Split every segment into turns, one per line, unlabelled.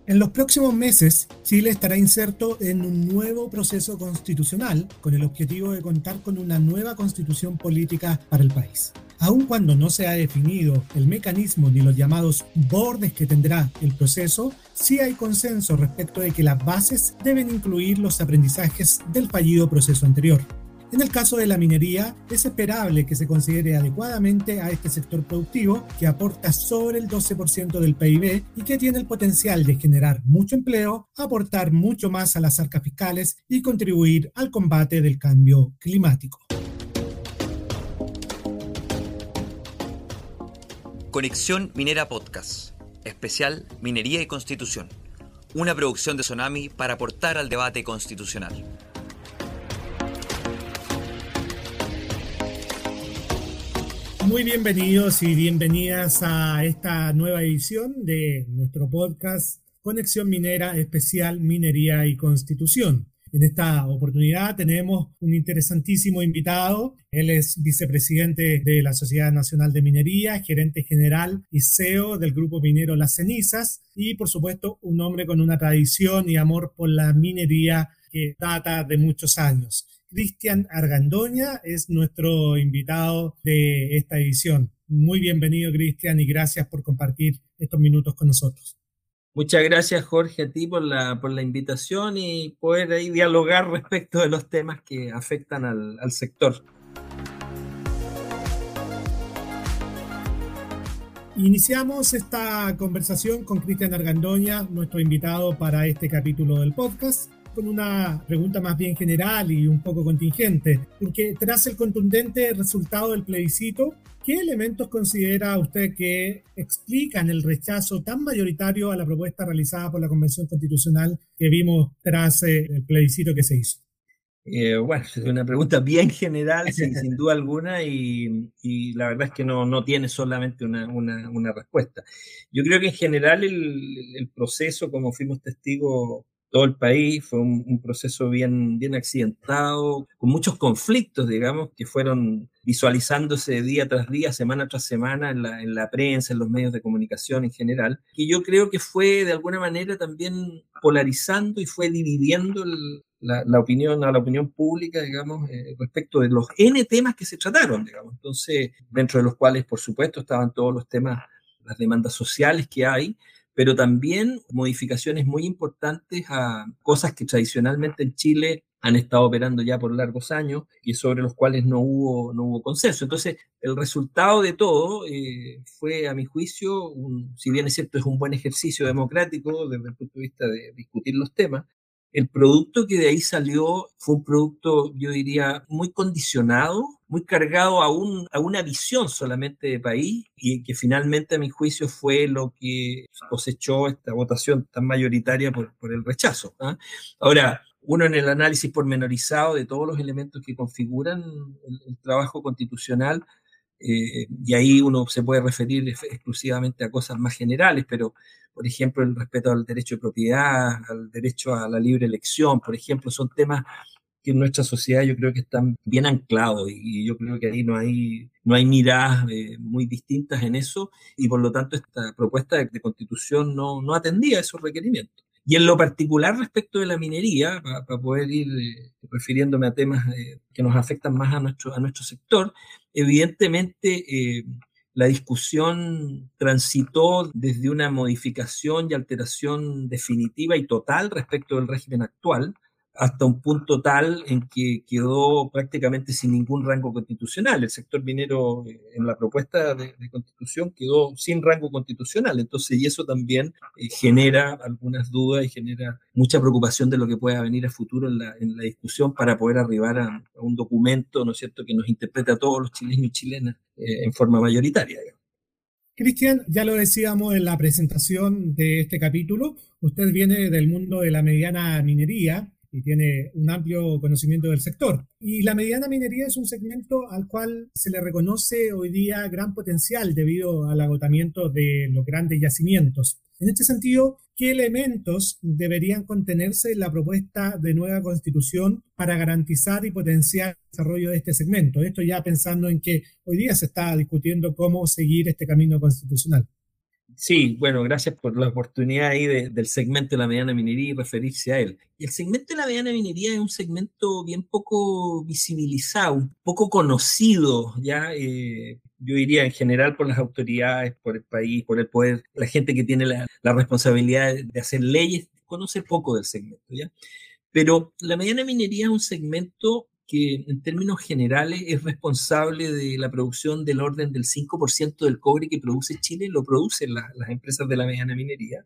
En los próximos meses, Chile estará inserto en un nuevo proceso constitucional con el objetivo de contar con una nueva constitución política para el país. Aun cuando no se ha definido el mecanismo ni los llamados bordes que tendrá el proceso, sí hay consenso respecto de que las bases deben incluir los aprendizajes del fallido proceso anterior. En el caso de la minería, es esperable que se considere adecuadamente a este sector productivo que aporta sobre el 12% del PIB y que tiene el potencial de generar mucho empleo, aportar mucho más a las arcas fiscales y contribuir al combate del cambio climático.
Conexión Minera Podcast, especial Minería y Constitución, una producción de Sonami para aportar al debate constitucional.
Muy bienvenidos y bienvenidas a esta nueva edición de nuestro podcast Conexión Minera, especial Minería y Constitución. En esta oportunidad tenemos un interesantísimo invitado. Él es vicepresidente de la Sociedad Nacional de Minería, gerente general y CEO del grupo minero Las Cenizas y, por supuesto, un hombre con una tradición y amor por la minería que data de muchos años. Cristian Argandoña es nuestro invitado de esta edición. Muy bienvenido, Cristian, y gracias por compartir estos minutos con nosotros.
Muchas gracias, Jorge, a ti por la invitación y poder ahí dialogar respecto de los temas que afectan al sector.
Iniciamos esta conversación con Cristian Argandoña, nuestro invitado para este capítulo del podcast, con una pregunta más bien general y un poco contingente, porque tras el contundente resultado del plebiscito, ¿qué elementos considera usted que explican el rechazo tan mayoritario a la propuesta realizada por la Convención Constitucional que vimos tras el plebiscito que se hizo?
Bueno, es una pregunta bien general, sin duda alguna, y la verdad es que no tiene solamente una respuesta. Yo creo que en general el proceso, como fuimos testigos todo el país, fue un proceso bien accidentado, con muchos conflictos, digamos, que fueron visualizándose día tras día, semana tras semana en la prensa, en los medios de comunicación en general, y yo creo que fue de alguna manera también polarizando y fue dividiendo la opinión a la opinión pública, digamos, respecto de los N temas que se trataron, digamos. Entonces, dentro de los cuales, por supuesto, estaban todos los temas, las demandas sociales que hay, pero también modificaciones muy importantes a cosas que tradicionalmente en Chile han estado operando ya por largos años y sobre los cuales no hubo consenso. Entonces, el resultado de todo fue, a mi juicio, si bien es cierto, es un buen ejercicio democrático desde el punto de vista de discutir los temas. El producto que de ahí salió fue un producto, yo diría, muy condicionado, muy cargado a una visión solamente de país y que finalmente, a mi juicio, fue lo que cosechó esta votación tan mayoritaria por el rechazo, ¿eh? Ahora, uno en el análisis pormenorizado de todos los elementos que configuran el trabajo constitucional, y ahí uno se puede referir exclusivamente a cosas más generales, pero por ejemplo el respeto al derecho de propiedad, al derecho a la libre elección, por ejemplo, son temas que en nuestra sociedad yo creo que están bien anclados y yo creo que ahí no hay miradas muy distintas en eso y por lo tanto esta propuesta de constitución no atendía a esos requerimientos. Y en lo particular respecto de la minería, para poder ir refiriéndome a temas que nos afectan más a nuestro sector, evidentemente la discusión transitó desde una modificación y alteración definitiva y total respecto del régimen actual, hasta un punto tal en que quedó prácticamente sin ningún rango constitucional. El sector minero en la propuesta de constitución quedó sin rango constitucional. Entonces, y eso también genera algunas dudas y genera mucha preocupación de lo que pueda venir a futuro en la discusión para poder arribar a un documento, ¿no es cierto?, que nos interprete a todos los chilenos y chilenas en forma mayoritaria, digamos.
Cristian, ya lo decíamos en la presentación de este capítulo, usted viene del mundo de la mediana minería y tiene un amplio conocimiento del sector. Y la mediana minería es un segmento al cual se le reconoce hoy día gran potencial debido al agotamiento de los grandes yacimientos. En este sentido, ¿qué elementos deberían contenerse en la propuesta de nueva constitución para garantizar y potenciar el desarrollo de este segmento? Esto ya pensando en que hoy día se está discutiendo cómo seguir este camino constitucional.
Sí, bueno, gracias por la oportunidad ahí del segmento de la mediana minería y referirse a él. Y el segmento de la mediana minería es un segmento bien poco visibilizado, un poco conocido, ya yo diría en general por las autoridades, por el país, por el poder, la gente que tiene la responsabilidad de hacer leyes, conoce poco del segmento, ¿ya? Pero la mediana minería es un segmento que en términos generales es responsable de la producción del orden del 5% del cobre que produce Chile, lo producen las empresas de la mediana minería,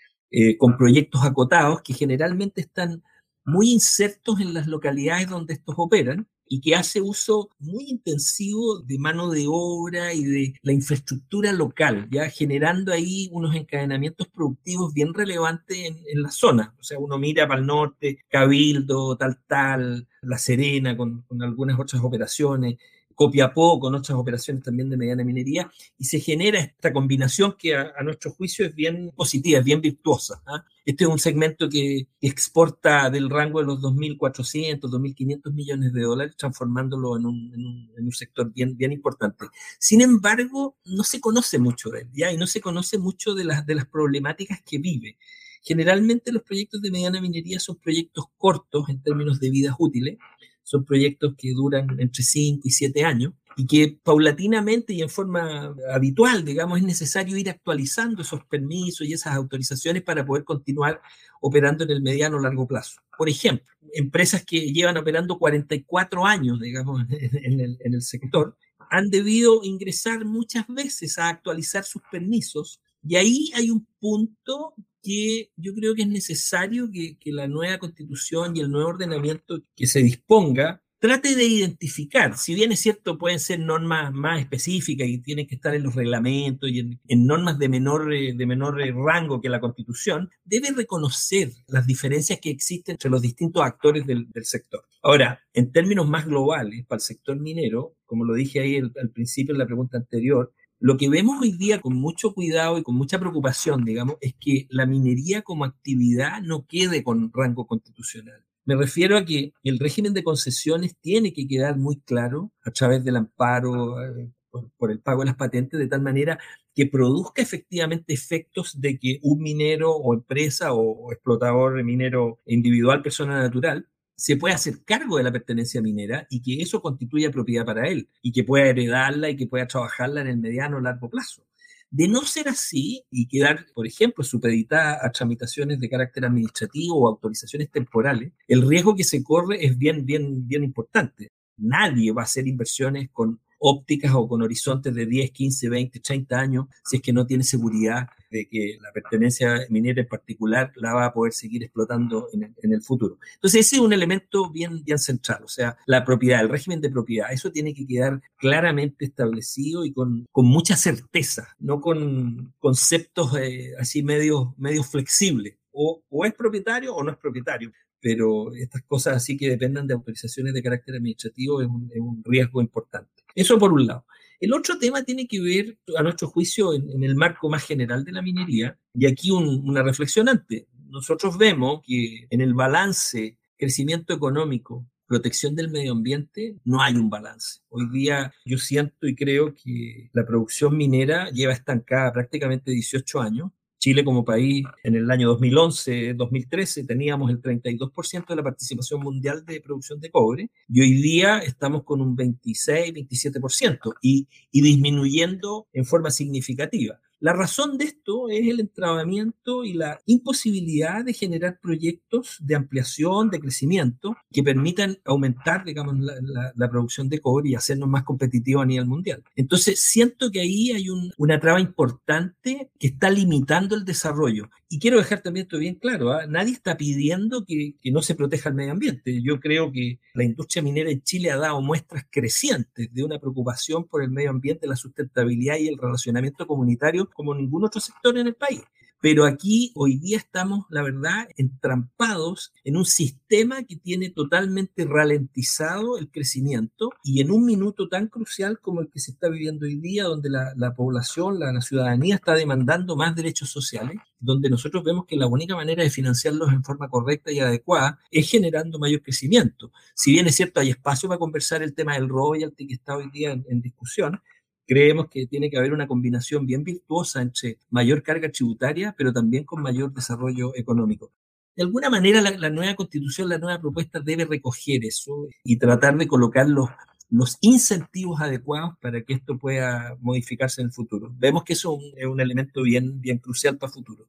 con proyectos acotados que generalmente están muy insertos en las localidades donde estos operan y que hace uso muy intensivo de mano de obra y de la infraestructura local, ya generando ahí unos encadenamientos productivos bien relevantes en la zona. O sea, uno mira para el norte, Cabildo, Taltal, La Serena, con algunas otras operaciones, Copiapó con otras operaciones también de mediana minería, y se genera esta combinación que a nuestro juicio es bien positiva, es bien virtuosa. ¿Ah? Este es un segmento que exporta del rango de los 2.400, 2.500 millones de dólares, transformándolo en un sector bien, bien importante. Sin embargo, no se conoce mucho de él, ¿ya? Y no se conoce mucho de las problemáticas que vive. Generalmente los proyectos de mediana minería son proyectos cortos en términos de vidas útiles, son proyectos que duran entre 5 y 7 años y que paulatinamente y en forma habitual, digamos, es necesario ir actualizando esos permisos y esas autorizaciones para poder continuar operando en el mediano o largo plazo. Por ejemplo, empresas que llevan operando 44 años, digamos, en el sector, han debido ingresar muchas veces a actualizar sus permisos y ahí hay un punto que yo creo que es necesario que la nueva constitución y el nuevo ordenamiento que se disponga trate de identificar, si bien es cierto, pueden ser normas más específicas y tienen que estar en los reglamentos y en normas de menor rango que la Constitución, debe reconocer las diferencias que existen entre los distintos actores del sector. Ahora, en términos más globales, para el sector minero, como lo dije ahí al principio en la pregunta anterior, lo que vemos hoy día con mucho cuidado y con mucha preocupación, digamos, es que la minería como actividad no quede con rango constitucional. Me refiero a que el régimen de concesiones tiene que quedar muy claro a través del amparo por el pago de las patentes, de tal manera que produzca efectivamente efectos de que un minero o empresa o explotador minero individual, persona natural, se puede hacer cargo de la pertenencia minera y que eso constituya propiedad para él y que pueda heredarla y que pueda trabajarla en el mediano o largo plazo. De no ser así y quedar, por ejemplo, supeditada a tramitaciones de carácter administrativo o autorizaciones temporales, el riesgo que se corre es bien, bien, bien importante. Nadie va a hacer inversiones con ópticas o con horizontes de 10, 15, 20, 30 años si es que no tiene seguridad de que la pertenencia minera en particular la va a poder seguir explotando en el futuro. Entonces ese es un elemento bien, bien central, o sea, la propiedad, el régimen de propiedad, eso tiene que quedar claramente establecido y con mucha certeza, no con conceptos así medio flexibles, o es propietario o no es propietario. Pero estas cosas así que dependan de autorizaciones de carácter administrativo es un riesgo importante. Eso por un lado. El otro tema tiene que ver, a nuestro juicio, en el marco más general de la minería, y aquí una reflexión antes. Nosotros vemos que en el balance crecimiento económico, protección del medio ambiente, no hay un balance. Hoy día yo siento y creo que la producción minera lleva estancada prácticamente 18 años. Chile como país en el año 2011, 2013 teníamos el 32% de la participación mundial de producción de cobre y hoy día estamos con un 26, 27% y disminuyendo en forma significativa. La razón de esto es el entrabamiento y la imposibilidad de generar proyectos de ampliación, de crecimiento, que permitan aumentar, digamos, la producción de cobre y hacernos más competitivos a nivel mundial. Entonces, siento que ahí hay una traba importante que está limitando el desarrollo. Y quiero dejar también esto bien claro, ¿eh? Nadie está pidiendo que no se proteja el medio ambiente. Yo creo que la industria minera en Chile ha dado muestras crecientes de una preocupación por el medio ambiente, la sustentabilidad y el relacionamiento comunitario como ningún otro sector en el país. Pero aquí hoy día estamos, la verdad, entrampados en un sistema que tiene totalmente ralentizado el crecimiento y en un minuto tan crucial como el que se está viviendo hoy día, donde la población, la ciudadanía está demandando más derechos sociales, donde nosotros vemos que la única manera de financiarlos en forma correcta y adecuada es generando mayor crecimiento. Si bien es cierto, hay espacio para conversar el tema del royalty que está hoy día en discusión, creemos que tiene que haber una combinación bien virtuosa entre mayor carga tributaria, pero también con mayor desarrollo económico. De alguna manera, la nueva constitución, la nueva propuesta debe recoger eso y tratar de colocar los incentivos adecuados para que esto pueda modificarse en el futuro. Vemos que eso es un elemento bien, bien crucial para el futuro.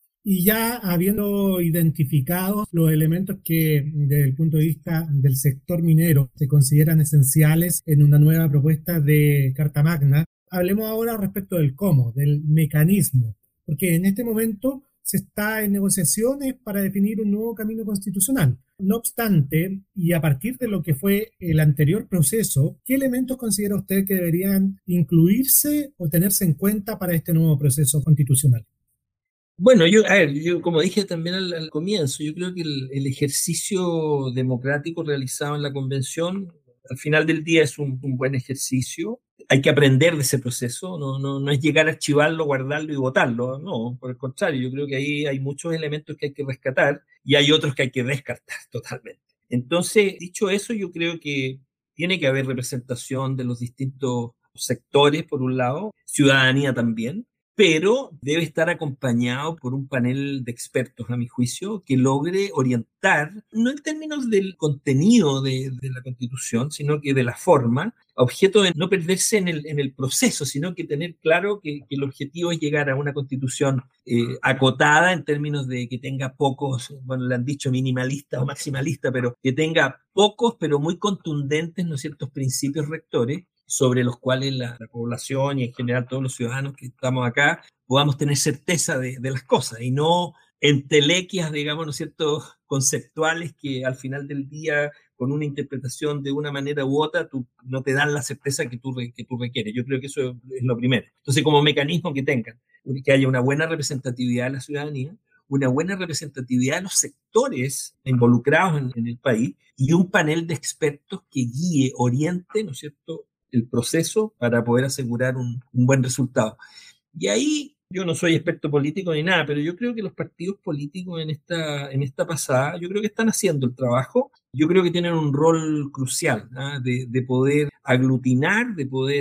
Y ya habiendo identificado los elementos que desde el punto de vista del sector minero se consideran esenciales en una nueva propuesta de Carta Magna, hablemos ahora respecto del cómo, del mecanismo, porque en este momento se está en negociaciones para definir un nuevo camino constitucional. No obstante, y a partir de lo que fue el anterior proceso, ¿qué elementos considera usted que deberían incluirse o tenerse en cuenta para este nuevo proceso constitucional?
Bueno, yo como dije también al comienzo, yo creo que el ejercicio democrático realizado en la convención, al final del día es un buen ejercicio. Hay que aprender de ese proceso, no es llegar a archivarlo, guardarlo y votarlo, no, por el contrario, yo creo que ahí hay muchos elementos que hay que rescatar y hay otros que hay que descartar totalmente. Entonces, dicho eso, yo creo que tiene que haber representación de los distintos sectores, por un lado, ciudadanía también, pero debe estar acompañado por un panel de expertos, a mi juicio, que logre orientar, no en términos del contenido de la Constitución, sino que de la forma, a objeto de no perderse en el proceso, sino que tener claro que el objetivo es llegar a una Constitución acotada en términos de que tenga pocos, bueno, le han dicho minimalista o maximalista, pero que tenga pocos, pero muy contundentes, ¿no es cierto?, principios rectores sobre los cuales la población y en general todos los ciudadanos que estamos acá podamos tener certeza de las cosas y no entelequias, digamos, ¿no es cierto?, conceptuales que al final del día, con una interpretación de una manera u otra, no te dan la certeza que tú requieres. Yo creo que eso es lo primero. Entonces, como mecanismo que tengan, que haya una buena representatividad de la ciudadanía, una buena representatividad de los sectores involucrados en el país y un panel de expertos que guíe, oriente, ¿no es cierto?, el proceso para poder asegurar un buen resultado. Y ahí yo no soy experto político ni nada, pero yo creo que los partidos políticos en esta pasada, yo creo que están haciendo el trabajo, yo creo que tienen un rol crucial, ¿no?, de poder aglutinar, de poder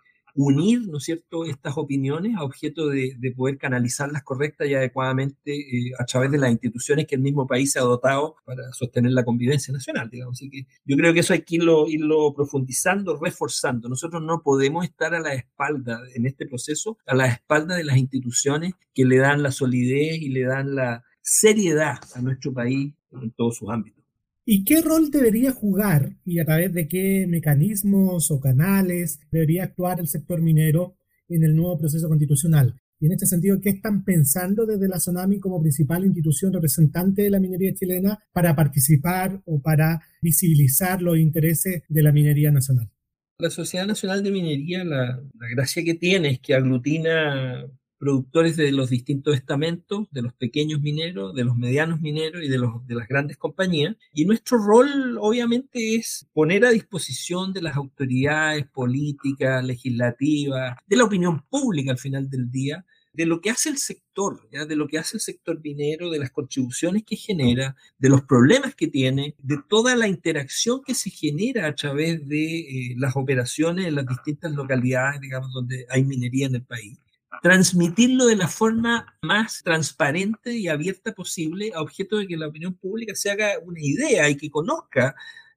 unir, ¿no es cierto?, estas opiniones a objeto de poder canalizarlas correcta y adecuadamente a través de las instituciones que el mismo país se ha dotado para sostener la convivencia nacional, digamos. Así que yo creo que eso hay que irlo profundizando, reforzando. Nosotros no podemos estar a la espalda, en este proceso, a la espalda de las instituciones que le dan la solidez y le dan la seriedad a nuestro país en todos sus ámbitos.
¿Y qué rol debería jugar y a través de qué mecanismos o canales debería actuar el sector minero en el nuevo proceso constitucional? Y en este sentido, ¿qué están pensando desde la SONAMI como principal institución representante de la minería chilena para participar o para visibilizar los intereses de la minería nacional?
La Sociedad Nacional de Minería, la gracia que tiene es que aglutina productores de los distintos estamentos, de los pequeños mineros, de los medianos mineros y de las grandes compañías. Y nuestro rol, obviamente, es poner a disposición de las autoridades políticas, legislativas, de la opinión pública al final del día, de lo que hace el sector, ¿ya?, de lo que hace el sector minero, de las contribuciones que genera, de los problemas que tiene, de toda la interacción que se genera a través de las operaciones en las distintas localidades, digamos, donde hay minería en el país. Transmitirlo de la forma más transparente y abierta posible a objeto de que la opinión pública se haga una idea y que conozca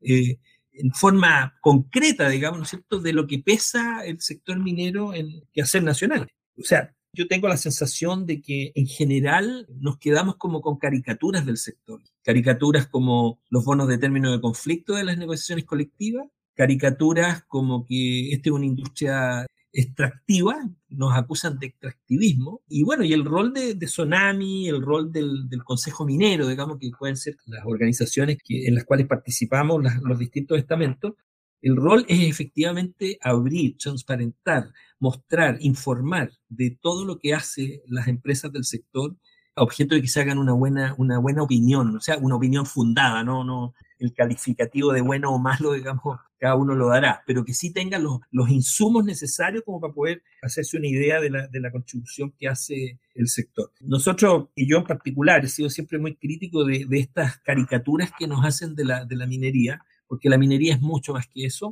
en forma concreta, digamos, ¿no es cierto?, de lo que pesa el sector minero en el quehacer nacional. O sea, yo tengo la sensación de que en general nos quedamos como con caricaturas del sector, caricaturas como los bonos de término de conflicto de las negociaciones colectivas, caricaturas como que esta es una industria extractiva, nos acusan de extractivismo, y bueno, y el rol de SONAMI, el rol del Consejo Minero, digamos, que pueden ser las organizaciones en las cuales participamos, los distintos estamentos. El rol es efectivamente abrir, transparentar, mostrar, informar de todo lo que hacen las empresas del sector a objeto de que se hagan una buena opinión, o sea, una opinión fundada, no el calificativo de bueno o malo, digamos, cada uno lo dará, pero que sí tengan los insumos necesarios como para poder hacerse una idea de la contribución que hace el sector. Nosotros, y yo en particular, he sido siempre muy crítico de estas caricaturas que nos hacen de la minería, porque la minería es mucho más que eso.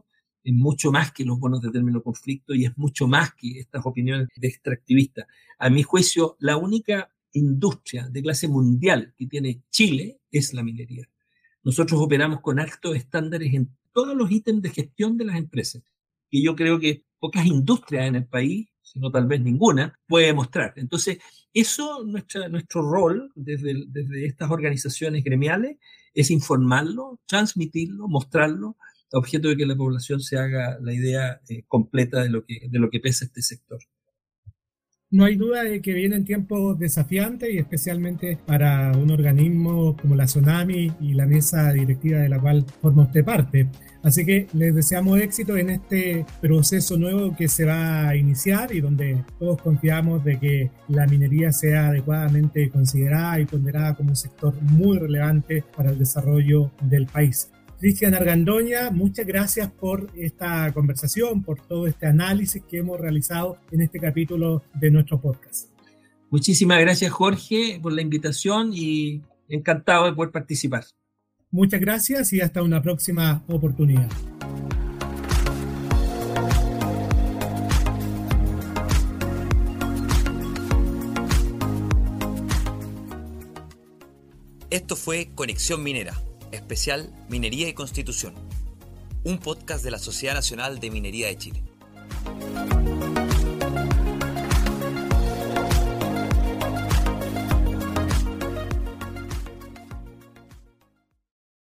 es mucho más que los bonos de término conflicto y es mucho más que estas opiniones de extractivistas. A mi juicio, la única industria de clase mundial que tiene Chile es la minería. Nosotros operamos con altos estándares en todos los ítems de gestión de las empresas, que yo creo que pocas industrias en el país, sino tal vez ninguna, puede mostrar. Entonces, eso, nuestro rol desde estas organizaciones gremiales es informarlo, transmitirlo, mostrarlo, a objeto de que la población se haga la idea completa de lo que pesa este sector.
No hay duda de que vienen tiempos desafiantes y especialmente para un organismo como la SONAMI y la mesa directiva de la cual forma usted parte. Así que les deseamos éxito en este proceso nuevo que se va a iniciar y donde todos confiamos de que la minería sea adecuadamente considerada y ponderada como un sector muy relevante para el desarrollo del país. Cristian Argandoña, muchas gracias por esta conversación, por todo este análisis que hemos realizado en este capítulo de nuestro podcast.
Muchísimas gracias, Jorge, por la invitación y encantado de poder participar.
Muchas gracias y hasta una próxima oportunidad.
Esto fue Conexión Minera, especial Minería y Constitución, un podcast de la Sociedad Nacional de Minería de Chile.